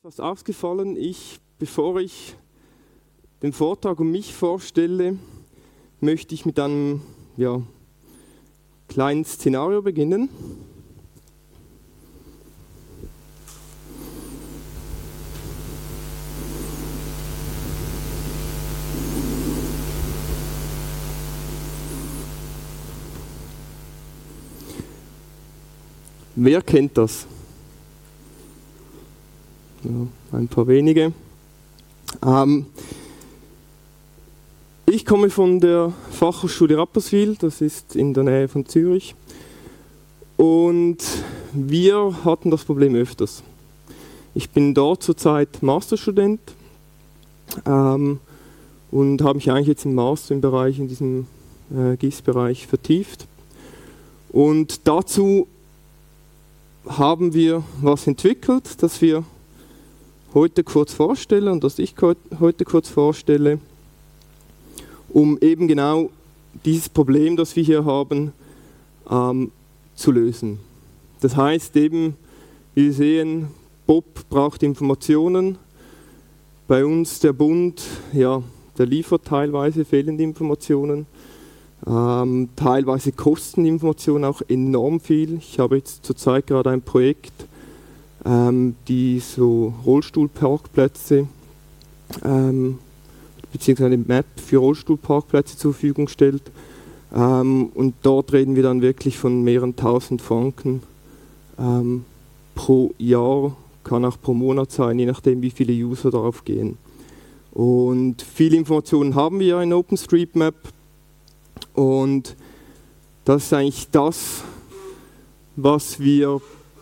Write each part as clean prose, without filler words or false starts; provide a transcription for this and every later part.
Was aufgefallen, bevor ich den Vortrag und mich vorstelle, möchte ich mit einem kleinen Szenario beginnen. Wer kennt das? Ja, ein paar wenige. Ich komme von der Fachhochschule Rapperswil, das ist in der Nähe von Zürich. Und wir hatten das Problem öfters. Ich bin dort zurzeit Masterstudent und habe mich eigentlich jetzt im Master in diesem GIS-Bereich vertieft. Und dazu haben wir was entwickelt, das wir heute kurz vorstellen und das ich heute kurz vorstelle, um eben genau dieses Problem, das wir hier haben, zu lösen. Das heißt eben, wie wir sehen, Bob braucht Informationen. Bei uns der Bund, der liefert teilweise fehlende Informationen. Teilweise kosten die Informationen auch enorm viel. Ich habe jetzt zurzeit gerade ein Projekt, die so Rollstuhlparkplätze beziehungsweise eine Map für Rollstuhlparkplätze zur Verfügung stellt. Und dort reden wir dann wirklich von mehreren tausend Franken pro Jahr, kann auch pro Monat sein, je nachdem wie viele User darauf gehen. Und viele Informationen haben wir ja in OpenStreetMap und das ist eigentlich das, was wir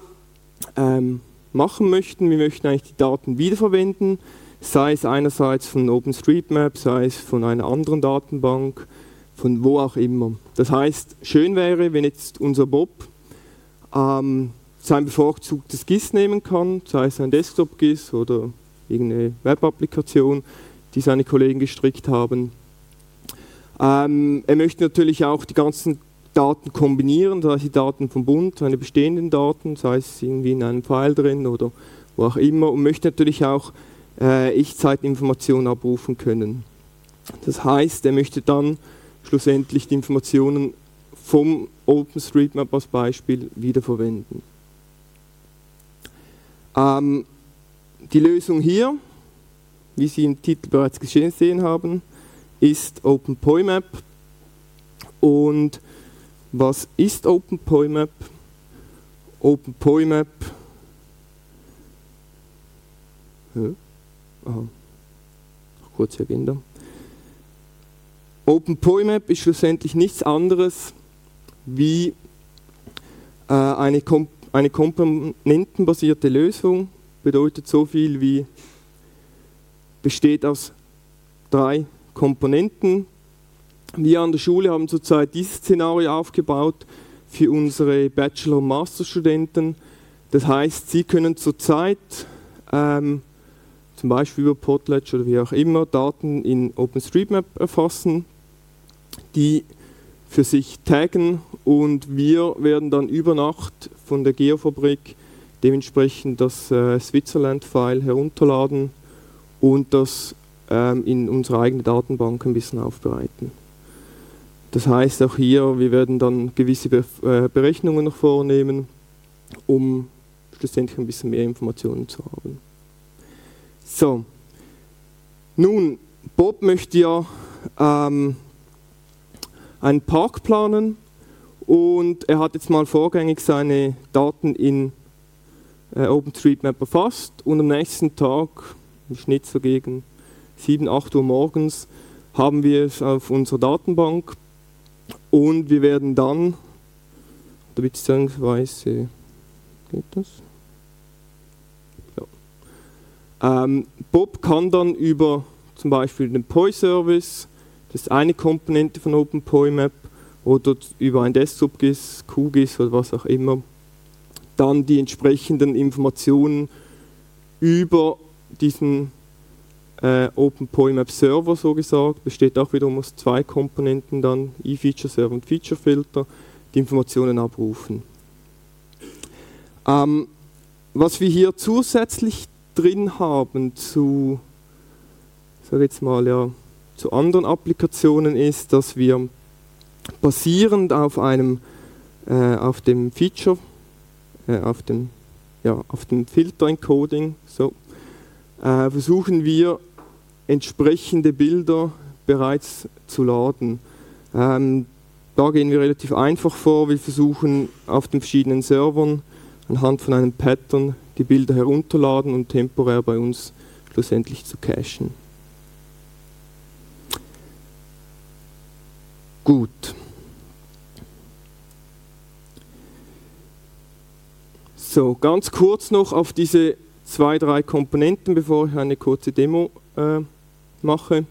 machen möchten. Wir möchten eigentlich die Daten wiederverwenden, sei es einerseits von OpenStreetMap, sei es von einer anderen Datenbank, von wo auch immer. Das heißt, schön wäre, wenn jetzt unser Bob sein bevorzugtes GIS nehmen kann, sei es ein Desktop-GIS oder irgendeine Web-Applikation, die seine Kollegen gestrickt haben. Er möchte natürlich auch die ganzen Daten kombinieren, sei es die Daten vom Bund, seine bestehenden Daten, sei es irgendwie in einem File drin oder wo auch immer, und möchte natürlich auch Echtzeitinformationen abrufen können. Das heißt, er möchte dann schlussendlich die Informationen vom OpenStreetMap als Beispiel wiederverwenden. Die Lösung hier, wie Sie im Titel bereits gesehen haben, ist OpenPoIMAP. Und was ist OpenPoIMAP? OpenPoIMAP kurze Agenda. OpenPoIMAP ist schlussendlich nichts anderes wie eine komponentenbasierte Lösung. Bedeutet so viel wie besteht aus 3 Komponenten. Wir an der Schule haben zurzeit dieses Szenario aufgebaut für unsere Bachelor- und Masterstudenten. Das heißt, sie können zurzeit zum Beispiel über Podledge oder wie auch immer Daten in OpenStreetMap erfassen, die für sich taggen, und wir werden dann über Nacht von der Geofabrik dementsprechend das Switzerland-File herunterladen und das in unsere eigene Datenbank ein bisschen aufbereiten. Das heißt auch hier, wir werden dann gewisse Berechnungen noch vornehmen, um schlussendlich ein bisschen mehr Informationen zu haben. So, nun, Bob möchte ja einen Park planen und er hat jetzt mal vorgängig seine Daten in OpenStreetMap erfasst und am nächsten Tag, im Schnitt so gegen 7, 8 Uhr morgens, haben wir es auf unserer Datenbank und wir werden dann, oder beziehungsweise, geht das? Ja. Bob kann dann über zum Beispiel den POI-Service, das ist eine Komponente von OpenPoIMAP, oder über ein Desktop-GIS, QGIS oder was auch immer, dann die entsprechenden Informationen über diesen OpenPoIMAP-Server, so gesagt, besteht auch wiederum aus 2 Komponenten, dann eFeatureServer und FeatureFilter, die Informationen abrufen. Was wir hier zusätzlich drin haben zu, sage jetzt mal, ja, zu anderen Applikationen ist, dass wir basierend auf auf dem Feature, auf dem Filter-Encoding, versuchen wir entsprechende Bilder bereits zu laden. Da gehen wir relativ einfach vor. Wir versuchen auf den verschiedenen Servern anhand von einem Pattern die Bilder herunterladen und temporär bei uns schlussendlich zu cachen. Gut. So, ganz kurz noch auf diese 2, 3 Komponenten, bevor ich eine kurze Demo mache.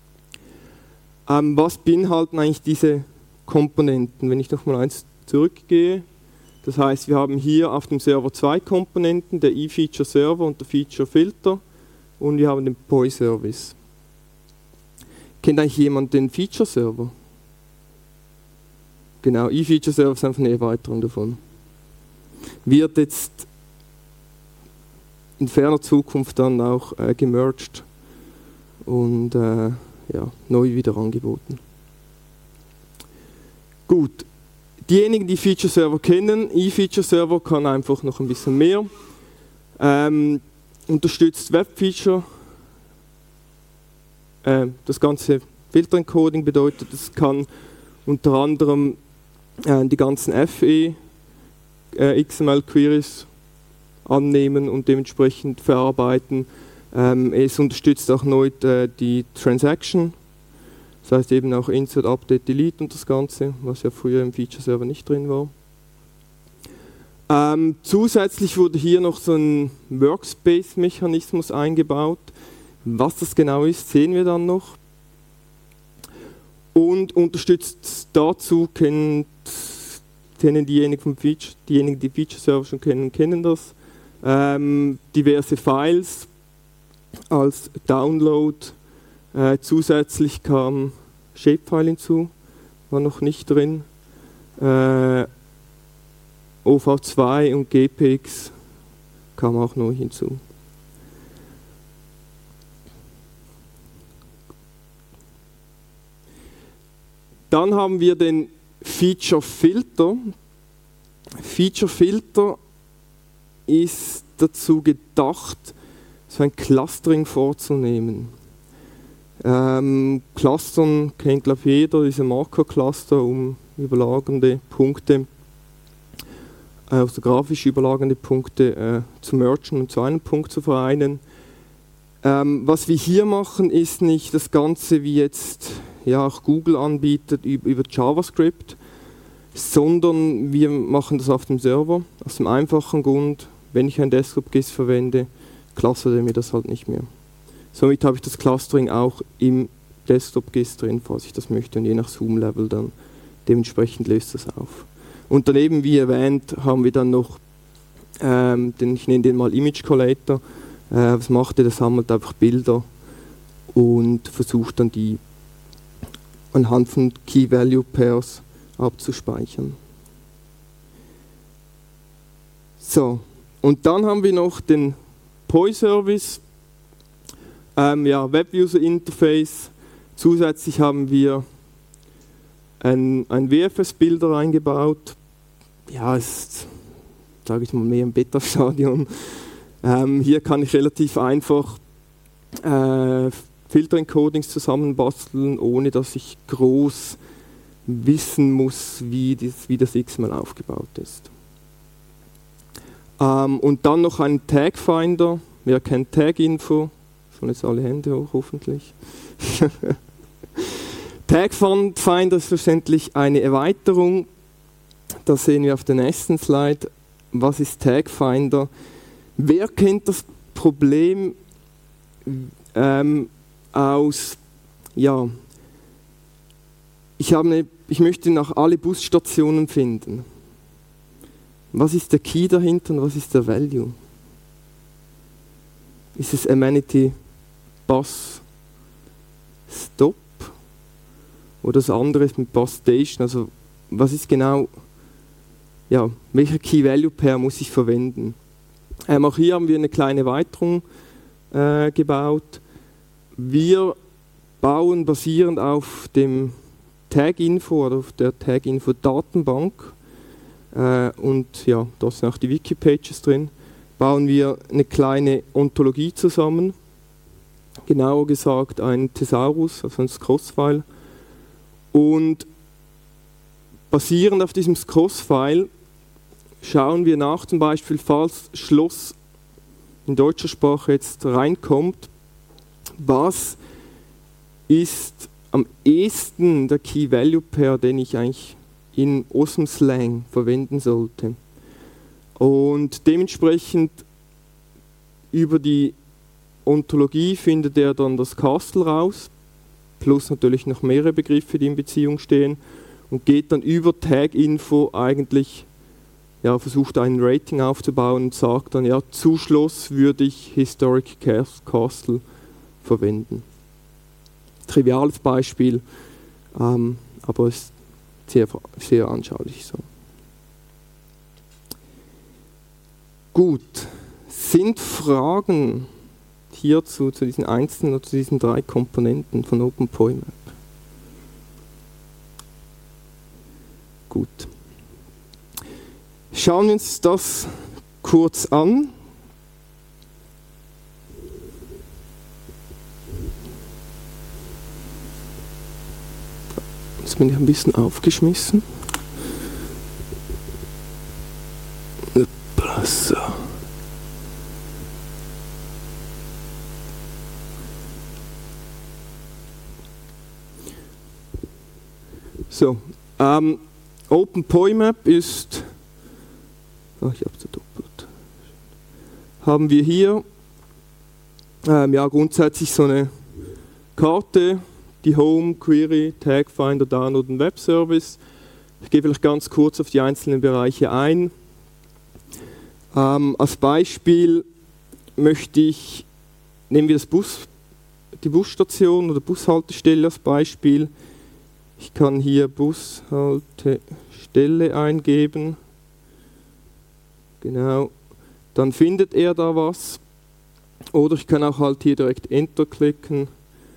Was beinhalten eigentlich diese Komponenten? Wenn ich nochmal eins zurückgehe, das heißt, wir haben hier auf dem Server 2 Komponenten, der eFeature-Server und der Feature-Filter, und wir haben den POI-Service. Kennt eigentlich jemand den Feature-Server? Genau, eFeature-Server ist einfach eine Erweiterung davon. Wird jetzt in ferner Zukunft dann auch gemerged und neu wieder angeboten. Gut, diejenigen, die Feature Server kennen, eFeature Server kann einfach noch ein bisschen mehr. Unterstützt Web-Feature. Das ganze Filter-Encoding bedeutet, es kann unter anderem die ganzen FE XML-Queries annehmen und dementsprechend verarbeiten. Es unterstützt auch neu die Transaction, das heißt eben auch Insert, Update, Delete und das Ganze, was ja früher im Feature-Server nicht drin war. Zusätzlich wurde hier noch so ein Workspace-Mechanismus eingebaut. Was das genau ist, sehen wir dann noch. Und unterstützt dazu, kennen diejenigen, die Feature-Server schon kennen das, diverse Files als Download. Zusätzlich kam Shapefile hinzu, war noch nicht drin. OV2 und GPX kam auch noch hinzu. Dann haben wir den Feature Filter. Feature Filter ist dazu gedacht, so ein Clustering vorzunehmen. Clustern kennt, glaube ich, jeder, diese Marker-Cluster, um überlagernde Punkte, also grafisch überlagernde Punkte zu mergen und zu einem Punkt zu vereinen. Was wir hier machen, ist nicht das Ganze, wie jetzt auch Google anbietet, über JavaScript, sondern wir machen das auf dem Server, aus dem einfachen Grund, wenn ich ein Desktop-GIS verwende, clustert er mir das halt nicht mehr. Somit habe ich das Clustering auch im Desktop-GIS drin, falls ich das möchte, und je nach Zoom-Level dann dementsprechend löst das auf. Und daneben, wie erwähnt, haben wir dann noch, ich nenne den mal Image Collator. Was macht er? Der sammelt einfach Bilder und versucht dann die anhand von Key-Value-Pairs abzuspeichern. So, und dann haben wir noch den POI-Service, Web-User-Interface. Zusätzlich haben wir ein WFS-Bilder eingebaut. Ja, ist, sage ich mal, mehr im Beta-Stadion. Hier kann ich relativ einfach Filter-Encodings zusammenbasteln, ohne dass ich groß wissen muss, wie das XML aufgebaut ist. Und dann noch ein Tag-Finder. Wer kennt Tag-Info? Schon jetzt alle Hände hoch, hoffentlich. Tag-Finder ist schlussendlich eine Erweiterung. Das sehen wir auf der nächsten Slide. Was ist Tag-Finder? Wer kennt das Problem ich möchte nach alle Busstationen finden. Was ist der Key dahinter und was ist der Value? Ist es Amenity Bus Stop oder das andere ist mit Bus Station? Also was ist genau, welcher Key Value Pair muss ich verwenden? Auch hier haben wir eine kleine Erweiterung gebaut. Wir bauen basierend auf dem Tag-Info oder auf der Tag-Info-Datenbank und ja, da sind auch die Wiki-Pages drin, bauen wir eine kleine Ontologie zusammen, genauer gesagt ein Thesaurus, also ein Scross-File. Und basierend auf diesem Scross-File schauen wir nach, zum Beispiel, falls Schloss in deutscher Sprache jetzt reinkommt, was ist am ehesten der Key-Value-Pair, den ich eigentlich in OSM-Slang verwenden sollte. Und dementsprechend über die Ontologie findet er dann das Castle raus, plus natürlich noch mehrere Begriffe, die in Beziehung stehen, und geht dann über Tag-Info eigentlich, ja, versucht ein Rating aufzubauen und sagt dann, ja, zu Schloss würde ich Historic Castle verwenden. Triviales Beispiel, aber es ist sehr, sehr anschaulich so. Gut, sind Fragen hierzu, zu diesen einzelnen oder zu diesen 3 Komponenten von OpenPOIMAP? Gut. Schauen wir uns das kurz an. Jetzt bin ich ein bisschen aufgeschmissen. So. So, OpenPOIMAP ist, ich habe es doppelt, haben wir hier ja, grundsätzlich so eine Karte, die Home, Query, Tag Finder, Download und Web Service. Ich gehe vielleicht ganz kurz auf die einzelnen Bereiche ein. Als Beispiel nehmen wir die Busstation oder Bushaltestelle als Beispiel. Ich kann hier Bushaltestelle eingeben. Genau. Dann findet er da was. Oder ich kann auch halt hier direkt Enter klicken.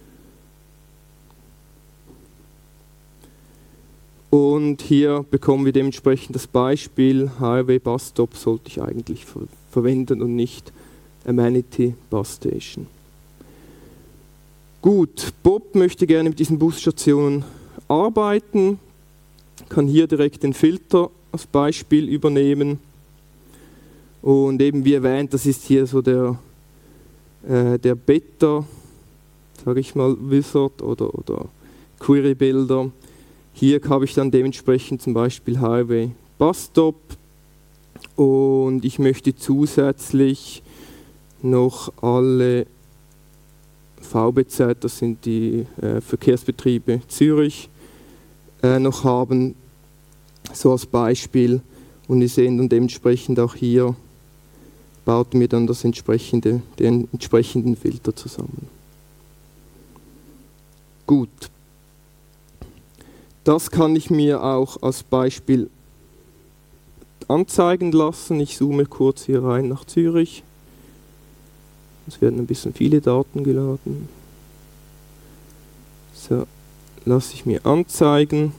Und hier bekommen wir dementsprechend das Beispiel, Highway Bus Stop sollte ich eigentlich verwenden und nicht Amenity Bus Station. Gut, Bob möchte gerne mit diesen Busstationen arbeiten, kann hier direkt den Filter als Beispiel übernehmen. Und eben wie erwähnt, das ist hier so der Beta, sage ich mal, Wizard oder Query Builder. Hier habe ich dann dementsprechend zum Beispiel Highway Bus Stop und ich möchte zusätzlich noch alle VBZ, das sind die Verkehrsbetriebe Zürich, noch haben, so als Beispiel. Und wir sehen dann dementsprechend auch hier, baut mir dann den entsprechenden Filter zusammen. Gut. Das kann ich mir auch als Beispiel anzeigen lassen. Ich zoome kurz hier rein nach Zürich. Es werden ein bisschen viele Daten geladen. So, lasse ich mir anzeigen.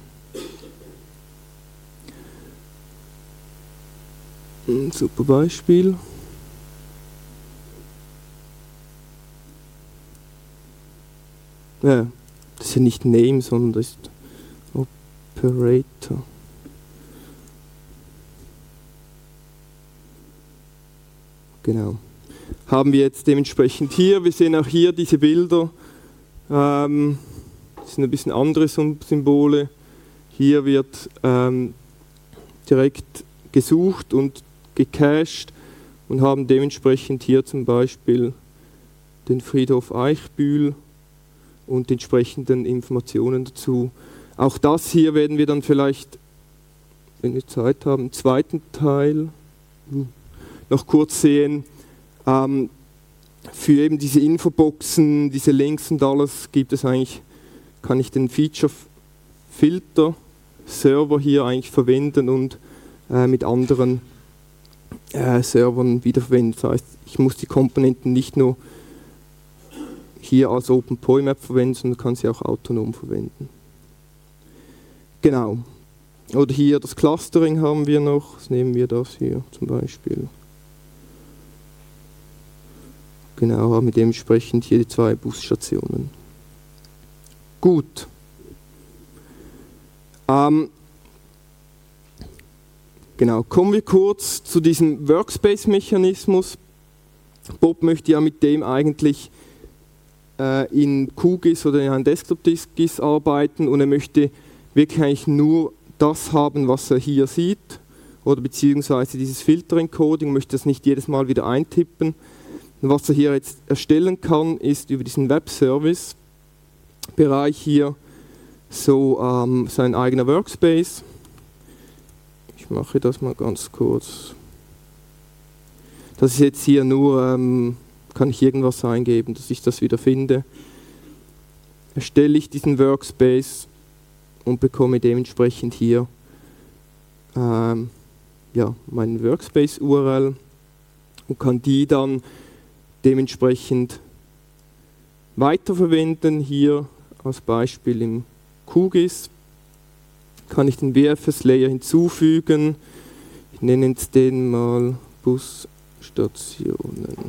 Ein super Beispiel. Ja, das ist ja nicht Name, sondern das ist Operator. Genau. Haben wir jetzt dementsprechend hier, wir sehen auch hier diese Bilder, das sind ein bisschen andere Symbole. Hier wird direkt gesucht und gecached und haben dementsprechend hier zum Beispiel den Friedhof Eichbühl und die entsprechenden Informationen dazu. Auch das hier werden wir dann vielleicht, wenn wir Zeit haben, im zweiten Teil noch kurz sehen. Für eben diese Infoboxen, diese Links und alles kann ich den Feature-Filter-Server hier eigentlich verwenden und mit anderen Servern wiederverwenden. Das heißt, ich muss die Komponenten nicht nur hier als OpenPolyMap verwenden, sondern kann sie auch autonom verwenden. Genau. Oder hier das Clustering haben wir noch. Was nehmen wir das hier zum Beispiel? Genau, haben wir dementsprechend hier die 2 Busstationen. Gut. Genau, kommen wir kurz zu diesem Workspace-Mechanismus. Bob möchte ja mit dem eigentlich in QGIS oder in einem Desktop-GIS arbeiten und er möchte wirklich eigentlich nur das haben, was er hier sieht oder beziehungsweise dieses Filter-Encoding, möchte das nicht jedes Mal wieder eintippen. Und was er hier jetzt erstellen kann, ist über diesen Web-Service-Bereich hier so sein eigener Workspace. Ich mache das mal ganz kurz. Das ist jetzt hier nur, kann ich irgendwas eingeben, dass ich das wieder finde. Erstelle ich diesen Workspace und bekomme dementsprechend hier ja, meinen Workspace-URL und kann die dann dementsprechend weiterverwenden. Hier als Beispiel im QGIS kann ich den WFS-Layer hinzufügen. Ich nenne jetzt den mal Busstationen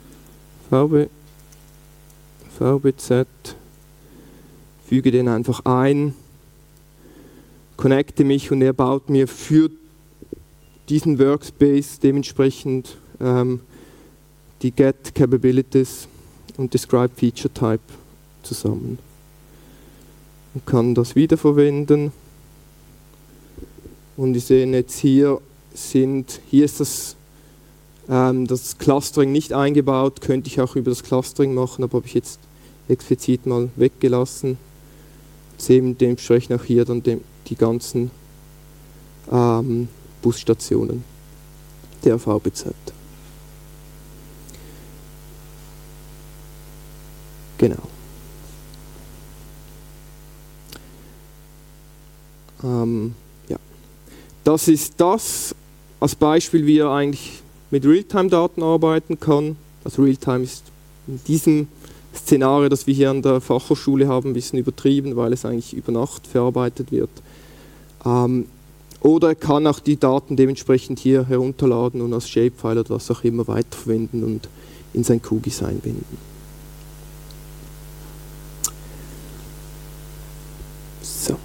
VBZ, füge den einfach ein, connecte mich und er baut mir für diesen Workspace dementsprechend die Get Capabilities und Describe Feature Type zusammen. Man kann das wiederverwenden. Und wir sehen jetzt hier ist das Clustering nicht eingebaut, könnte ich auch über das Clustering machen, aber habe ich jetzt explizit mal weggelassen. Sehen dementsprechend auch hier dann die ganzen Busstationen der VBZ. Genau. Ja. Das ist das als Beispiel, wie er eigentlich mit Realtime-Daten arbeiten kann. Also Realtime ist in diesem Szenario, das wir hier an der Fachhochschule haben, ein bisschen übertrieben, weil es eigentlich über Nacht verarbeitet wird. Oder er kann auch die Daten dementsprechend hier herunterladen und als Shapefile oder was auch immer weiterverwenden und in sein QGIS einbinden. So.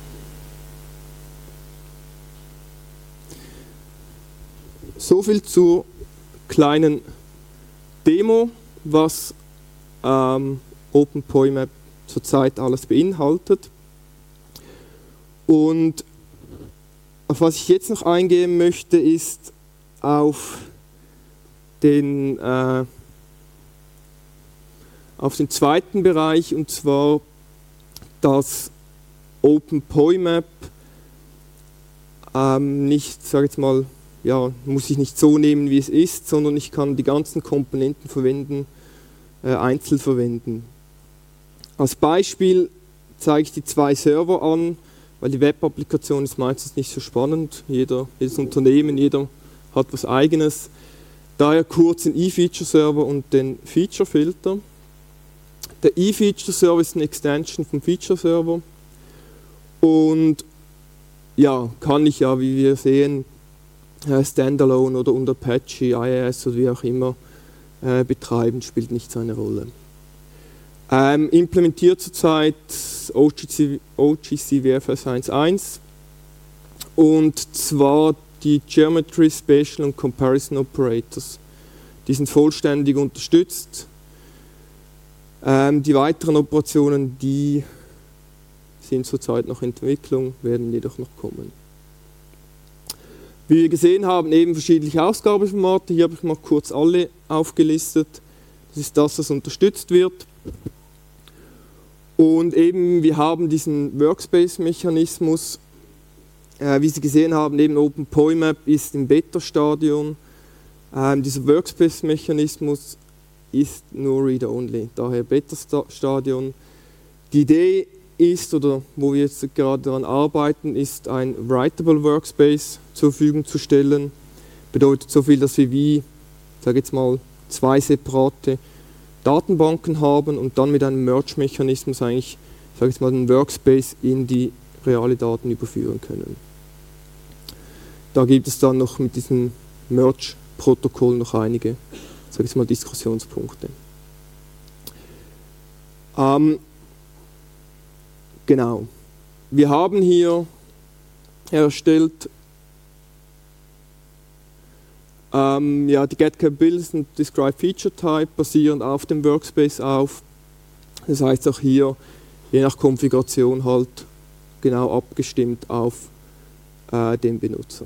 Soviel zur kleinen Demo, was OpenPolyMap zurzeit alles beinhaltet. Und auf was ich jetzt noch eingehen möchte, ist auf den zweiten Bereich, und zwar dass OpenPolyMap nicht, sage ich jetzt mal, ja, muss ich nicht so nehmen, wie es ist, sondern ich kann die ganzen Komponenten verwenden, einzeln verwenden. Als Beispiel zeige ich die 2 Server an, weil die Web-Applikation ist meistens nicht so spannend. Jedes Unternehmen, jeder hat was Eigenes. Daher kurz den eFeature-Server und den Feature-Filter. Der eFeature-Server ist eine Extension vom Feature-Server und ja, kann ich ja, wie wir sehen, Standalone oder unter Apache, IIS oder wie auch immer betreiben, spielt nicht so eine Rolle. Implementiert zurzeit OGC WFS 1.1 und zwar die Geometry, Spatial und Comparison Operators. Die sind vollständig unterstützt. Die weiteren Operationen, die sind zurzeit noch in Entwicklung, werden jedoch noch kommen. Wie wir gesehen haben, eben verschiedene Ausgabeformate. Hier habe ich mal kurz alle aufgelistet. Das ist das, was unterstützt wird. Und eben, wir haben diesen Workspace-Mechanismus. Wie Sie gesehen haben, eben OpenPolyMap ist im Beta-Stadium. Dieser Workspace-Mechanismus ist nur Reader-Only, daher Beta-Stadium. Die Idee ist, oder wo wir jetzt gerade daran arbeiten, ist ein Writable Workspace zur Verfügung zu stellen, Bedeutet so viel, dass wir wie, sage jetzt mal, 2 separate Datenbanken haben und dann mit einem Merge-Mechanismus eigentlich, sage jetzt mal, den Workspace in die reale Daten überführen können. Da gibt es dann noch mit diesem Merge-Protokoll noch einige, sage ich mal, Diskussionspunkte. Genau. Wir haben hier erstellt die Get Capabilities und Describe Feature Type basierend auf dem Workspace auf. Das heißt auch hier, je nach Konfiguration halt genau abgestimmt auf den Benutzer.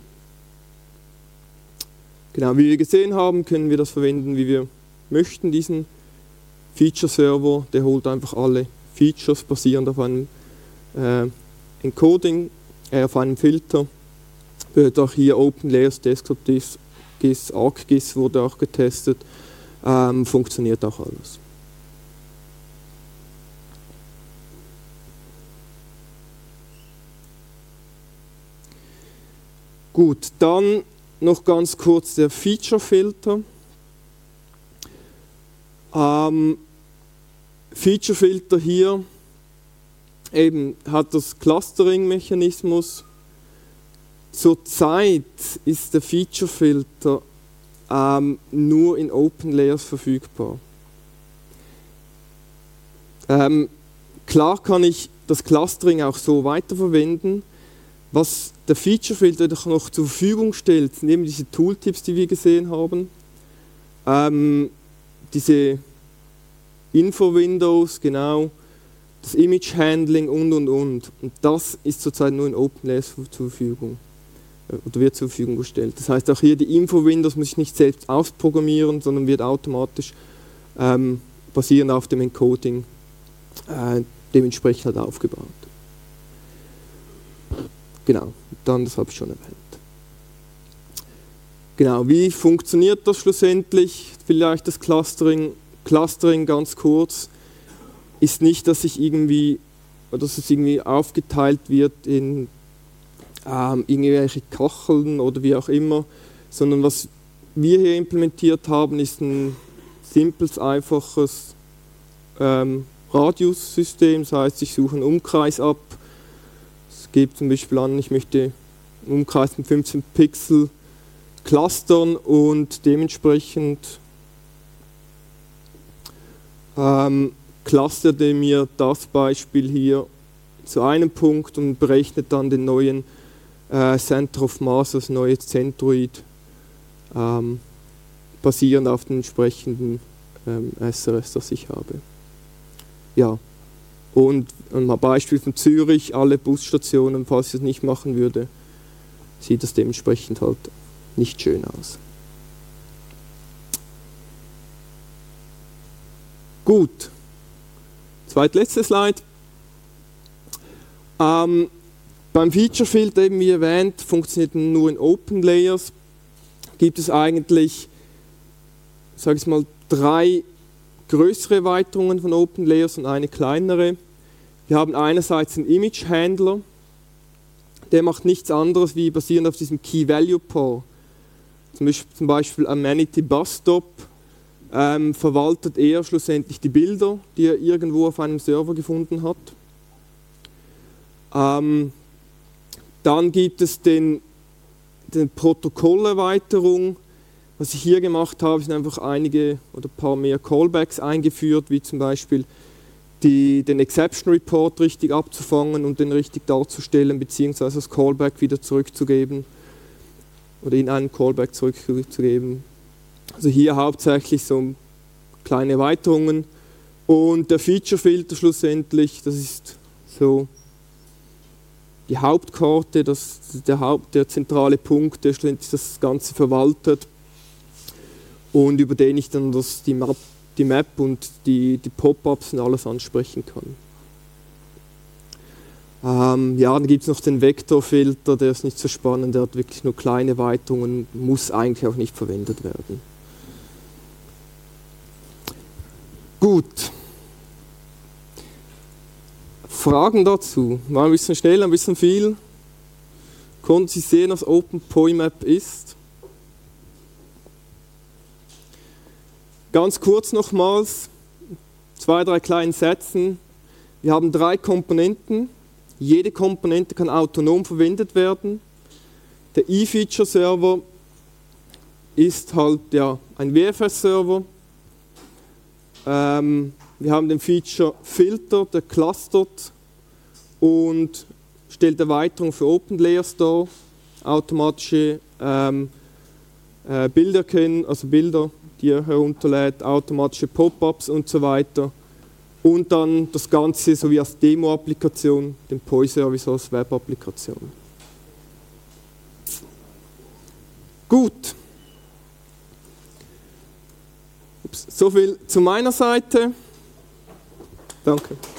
Genau, wie wir gesehen haben, können wir das verwenden, wie wir möchten, diesen Feature-Server. Der holt einfach alle Features basierend auf einem Encoding, auf einem Filter. Wird auch hier OpenLayers, Desktop GIS, ArcGIS wurde auch getestet. Funktioniert auch alles. Gut, dann noch ganz kurz der Feature-Filter. Feature-Filter hier eben hat das Clustering-Mechanismus. Zurzeit ist der Feature-Filter nur in OpenLayers verfügbar. Klar kann ich das Clustering auch so weiterverwenden. Was der Feature-Filter noch zur Verfügung stellt, sind eben diese Tooltips, die wir gesehen haben. Diese Info-Windows, genau, das Image-Handling und. Und das ist zurzeit nur in OpenLayers zur Verfügung, oder wird zur Verfügung gestellt. Das heißt, auch hier die Info-Windows muss ich nicht selbst ausprogrammieren, sondern wird automatisch basierend auf dem Encoding dementsprechend halt aufgebaut. Genau, dann, das habe ich schon erwähnt. Genau, wie funktioniert das schlussendlich? Vielleicht das Clustering. Clustering ganz kurz ist nicht, dass es irgendwie aufgeteilt wird in irgendwelche Kacheln oder wie auch immer, sondern was wir hier implementiert haben, ist ein simples, einfaches Radius-System. Das heißt, ich suche einen Umkreis ab. Es gibt zum Beispiel an, ich möchte einen Umkreis mit 15 Pixel clustern und dementsprechend clustert er mir das Beispiel hier zu einem Punkt und berechnet dann den neuen Center of Mass, das neue Zentroid, basierend auf den entsprechenden SRS, das ich habe. Ja, und ein Beispiel von Zürich, alle Busstationen, falls ich es nicht machen würde, sieht das dementsprechend halt nicht schön aus. Gut, zweitletzte Slide. Beim Feature-Filter, eben wie erwähnt, funktioniert nur in OpenLayers. Gibt es eigentlich, sage ich mal, 3 größere Erweiterungen von OpenLayers und eine kleinere. Wir haben einerseits einen Image-Handler, der macht nichts anderes wie basierend auf diesem Key-Value-Pair. Zum Beispiel Amenity Bus Stop verwaltet er schlussendlich die Bilder, die er irgendwo auf einem Server gefunden hat. Dann gibt es den Protokollerweiterung. Was ich hier gemacht habe, sind einfach einige oder ein paar mehr Callbacks eingeführt, wie zum Beispiel den Exception Report richtig abzufangen und den richtig darzustellen, beziehungsweise das Callback wieder zurückzugeben oder in einen Callback zurückzugeben. Also hier hauptsächlich so kleine Erweiterungen und der Feature-Filter schlussendlich, das ist so die Hauptkarte, der zentrale Punkt, der schlussendlich das Ganze verwaltet und über den ich dann die Map und die Pop-ups und alles ansprechen kann. Dann gibt es noch den Vektorfilter, der ist nicht so spannend, der hat wirklich nur kleine Erweiterungen, muss eigentlich auch nicht verwendet werden. Gut. Fragen dazu? War ein bisschen schnell, ein bisschen viel. Konnten Sie sehen, was OpenPoIMAP ist? Ganz kurz nochmals, 2, 3 kleinen Sätzen. Wir haben 3 Komponenten. Jede Komponente kann autonom verwendet werden. Der eFeature-Server ist halt ja, ein WFS-Server. Wir haben den Feature-Filter, der clustert und stellt Erweiterungen für OpenLayers dar, automatische Bilder erkennen, also Bilder, die er herunterlädt, automatische Pop-ups und so weiter. Und dann das Ganze sowie als Demo-Applikation, den POI-Service als Web-Applikation. Gut. So viel zu meiner Seite. Danke.